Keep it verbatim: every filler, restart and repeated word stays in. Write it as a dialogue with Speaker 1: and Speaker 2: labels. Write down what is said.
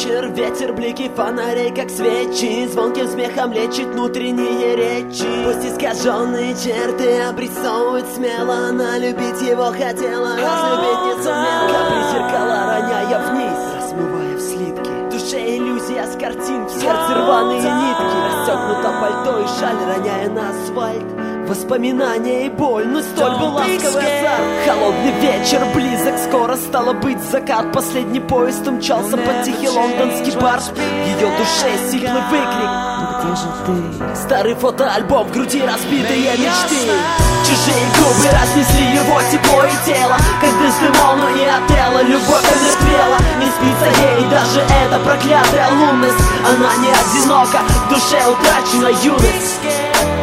Speaker 1: вечер, ветер, блики фонарей, как свечи, звонким смехом лечит внутренние речи. Пусть искаженные черты обрисовывать смело, она любить его хотела, разлюбить не сумела. Капли зеркала роняя вниз, размывая в слитки, в душе иллюзия с картин, в сердце рваные нитки. Расстегнуто пальто и шаль, роняя на асфальт воспоминания и боль, но столь был ласковый азарт. Холодный вечер близок, скоро стало быть закат. Последний поезд умчался под тихий лондонский бар. В ее душе сиплый выкрик: ну где же ты? Старый фотоальбом, в груди разбитые мечты. Чужие губы разнесли его тепло и тело, как дым волну и от тела. Любовь омертвела, не спится ей даже эта проклятая лунность. Она не одинока, в душе утрачена юность.